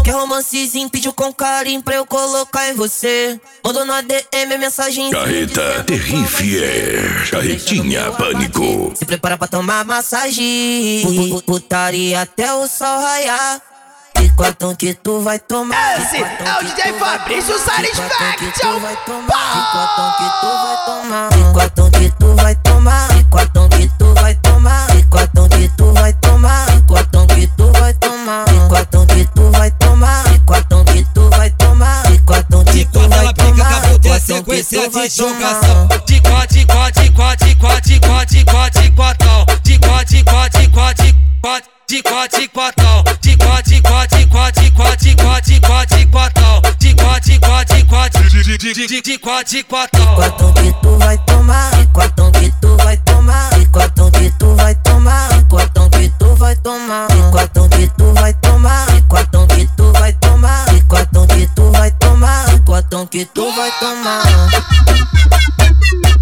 Quer romancezinho, pediu com carinho pra eu colocar em você. Mandou na DM mensagem. Carreta Terrifier, carretinha pânico. Se prepara pra tomar massagem. Putaria até o sol raiar. Que quatão que tu vai tomar. Esse é o DJ Fabrício Satisfaction. Que quatão que tu vai tomar. Que quatão que tu vai tomar. Que quatão que tu vai tomar. Que quatão que tu vai tomar. Que quatão que tu vai tomar. Que quatão que tu vai tomar. Que quatão que tu vai tomar. Que quatão que tu vai tomar. Acabou a sequência de jogação. De quatão. De quatão. Quatão que tu vai tomar, quatão que tu vai tomar, quatão que tu vai tomar, quatão que tu vai tomar, quatão que tu vai tomar, quatão que tu vai tomar, quatão que tu vai tomar, quatão que tu vai tomar.